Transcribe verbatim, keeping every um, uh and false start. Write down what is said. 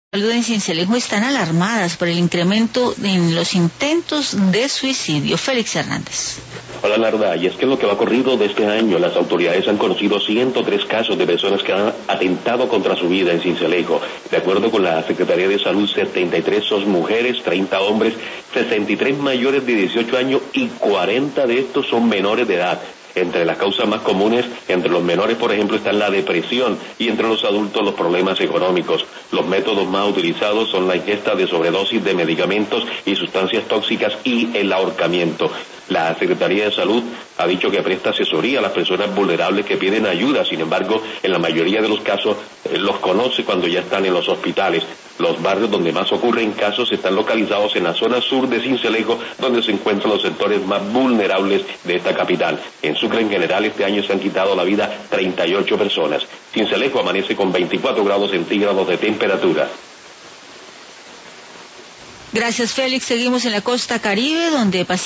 Salud en Sincelejo están alarmadas por el incremento en los intentos de suicidio. Félix Hernández. Hola Narda, y es que en lo que va corrido de este año, las autoridades han conocido ciento tres casos de personas que han atentado contra su vida en Sincelejo. De acuerdo con la Secretaría de Salud, setenta y tres son mujeres, treinta hombres, sesenta y tres mayores de dieciocho años y cuarenta de estos son menores de edad. Entre las causas más comunes, entre los menores, por ejemplo, están la depresión y entre los adultos los problemas económicos. Los métodos más utilizados son la ingesta de sobredosis de medicamentos y sustancias tóxicas y el ahorcamiento. La Secretaría de Salud ha dicho que presta asesoría a las personas vulnerables que piden ayuda. Sin embargo, en la mayoría de los casos eh, los conoce cuando ya están en los hospitales. Los barrios donde más ocurren casos están localizados en la zona sur de Sincelejo, donde se encuentran los sectores más vulnerables de esta capital. En Sucre, en general, este año se han quitado la vida treinta y ocho personas. Sincelejo amanece con veinticuatro grados centígrados de temperatura. Gracias, Félix. Seguimos en la costa Caribe, donde